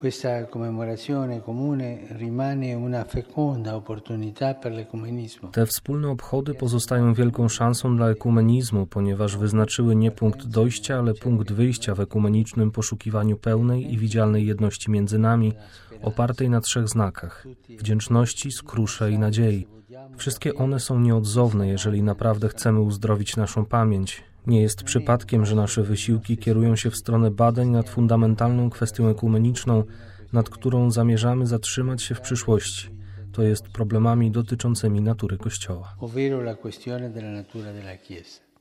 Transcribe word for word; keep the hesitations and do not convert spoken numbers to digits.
Questa commemorazione comune rimane una feconda opportunità per l'ecumenismo. Te wspólne obchody pozostają wielką szansą dla ekumenizmu, ponieważ wyznaczyły nie punkt dojścia, ale punkt wyjścia w ekumenicznym poszukiwaniu pełnej i widzialnej jedności między nami, opartej na trzech znakach: wdzięczności, skrusze i nadziei. Wszystkie one są nieodzowne, jeżeli naprawdę chcemy uzdrowić naszą pamięć. Nie jest przypadkiem, że nasze wysiłki kierują się w stronę badań nad fundamentalną kwestią ekumeniczną, nad którą zamierzamy zatrzymać się w przyszłości, to jest problemami dotyczącymi natury Kościoła. Ovvero la questione della natura della Chiesa.